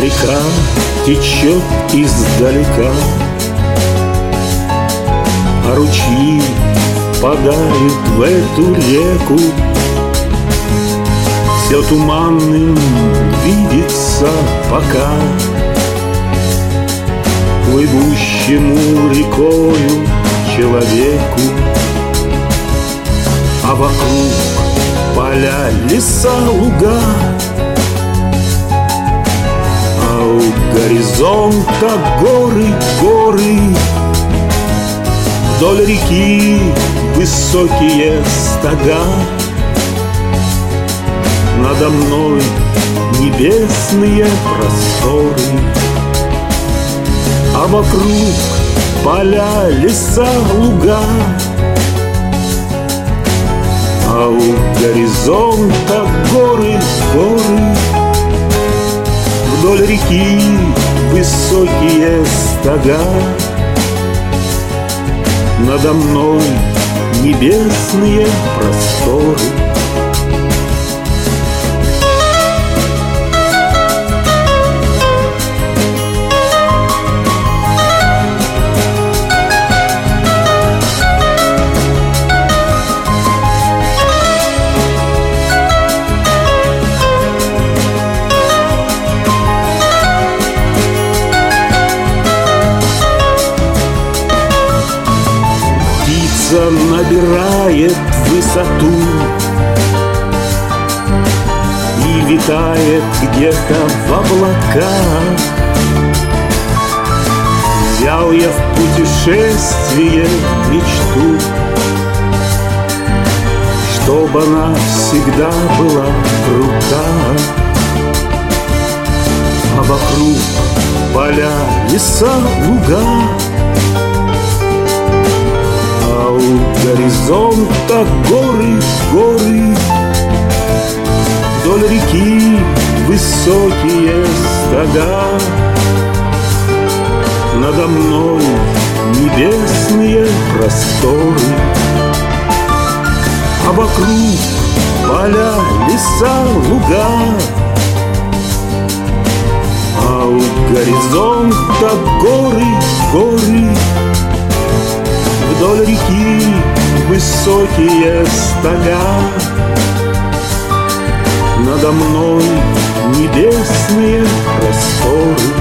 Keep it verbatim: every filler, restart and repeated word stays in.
река течет издалека, а ручьи впадают в эту реку. Все туманным видится пока плывущему рекою человеку. А вокруг поля, леса, луга, а у горизонта горы, горы. Вдоль реки высокие стога, надо мной небесные просторы, а вокруг поля, леса, луга, а у горизонта горы, горы. Вдоль реки высокие стога, надо мной небесные просторы. Набирает высоту и витает где-то в облаках. Взял я в путешествие мечту, чтоб она всегда была в руках. А вокруг поля, леса, луга, а у горизонта горы, горы. Вдоль реки высокие стога, надо мной небесные просторы, а вокруг поля, леса, луга, а у горизонта горы, горы. Вдоль реки высокие стога, надо мной небесные просторы.